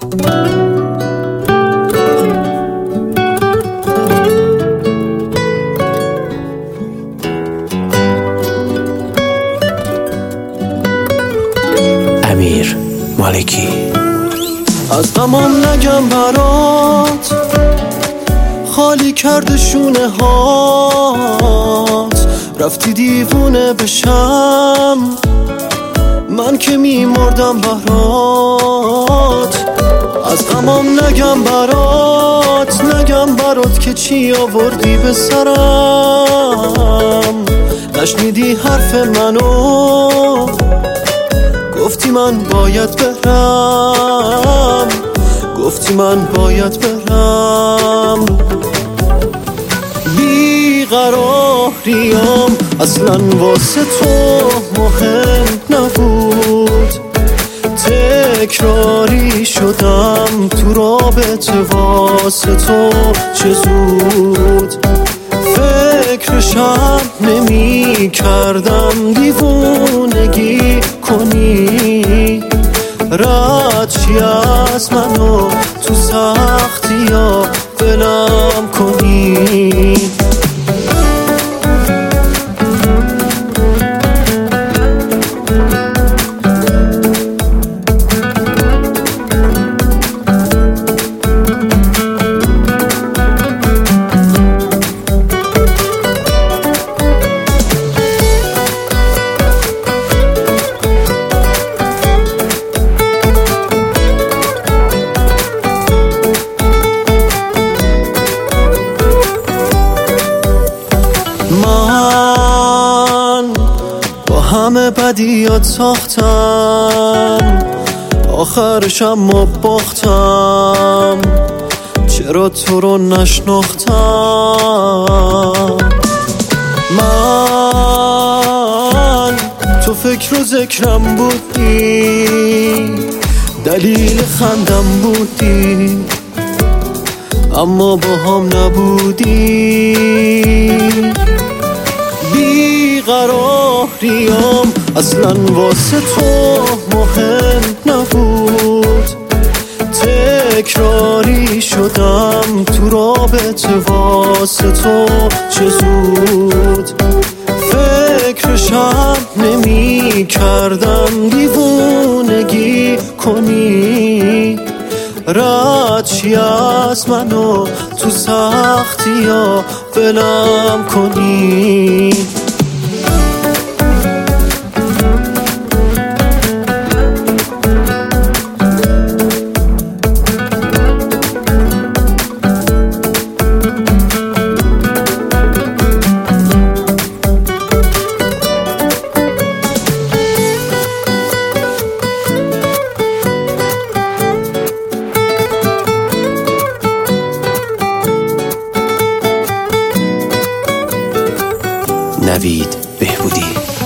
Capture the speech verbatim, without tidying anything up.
امیر مالکی. از غمام نگم برات، خالی کرده شونه هات، رفتی دیوونه بشم من که میمردم برات. از غمام نگم برات، نگم برات که چی آوردی به سرم. نشنیدی حرف منو، گفتی من باید برم، گفتی من باید برم. بیقراریام اصلا واسه تو مهم نبود، تکراری شدم تو رابطه واسه تو چه زود. فکرشم نمی کردم دیوونگی کنی، رد چی از منو تو سختی ها ولم کنی. من با همه بدیات ساختم، آخرش اما باختم. چرا تو رو نشناختم؟ من تو فکر و ذکرم بودی، دلیل خندم بودی، اما با هم نبودی. بیقراریام اصلا واسه تو مهم نبود، تکراری شدم تو رابطه واسه تو چه زود. فکرشم نمی کردم دیوونگی کنی، رد چی از منو تو سختی ها ولم کنی. نوید بهبودی.